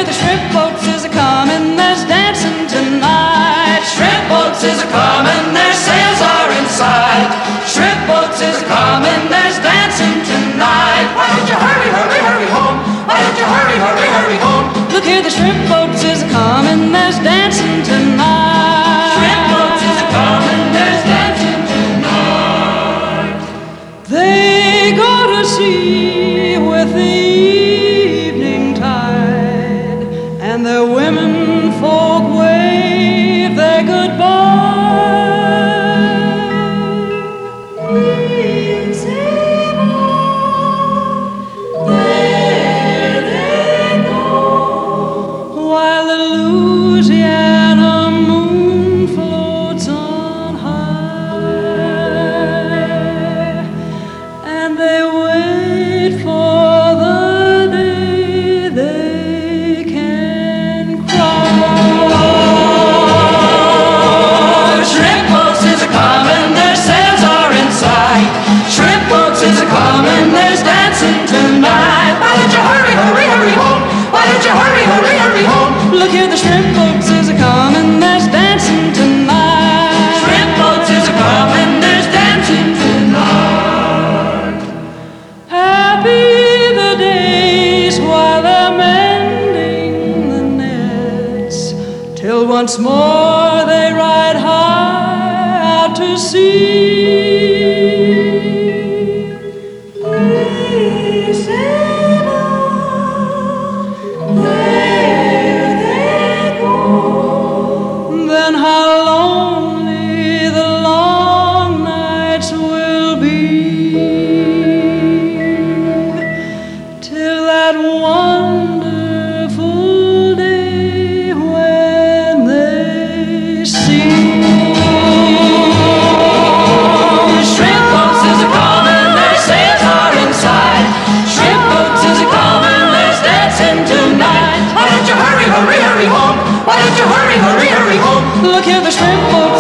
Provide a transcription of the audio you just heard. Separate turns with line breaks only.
here, the shrimp boats is a-comin', there's dancing tonight.
Shrimp boats is a-comin', their sails are inside. Shrimp boats is a-comin', there's dancing tonight. Why don't you hurry, hurry, hurry home? Why don't you hurry, hurry, hurry home?
Look here, the shrimp boats is a-comin', there's dancing tonight.
Shrimp boats is a-comin', there's dancing tonight.
They go to sea with the evening tide, and their women folk wave their goodbye. There they go, while the Louisiana moon floats on high, and they wait for the day they can cry.
Shrimp boats is a-comin', their sails are inside. Shrimp boats is a-comin', there's dancing tonight. Why don't you hurry, hurry, hurry home? Why don't you hurry, hurry, hurry home?
Look here, the shrimp boats is a-comin', there's dancing tonight.
Shrimp boats is a-comin', there's dancing tonight.
Happy the days while they're mending the nets, till once more they ride high out to sea. They sail on, there they go. Then how lonely the long nights will be, till that wonderful day when they see.
Shrimp boats is a-comin', their sails are inside. Shrimp boats is a-comin', there's dancing tonight. Why don't you hurry, hurry, hurry home? Why don't you hurry, hurry, hurry home?
Look here, the shrimp boat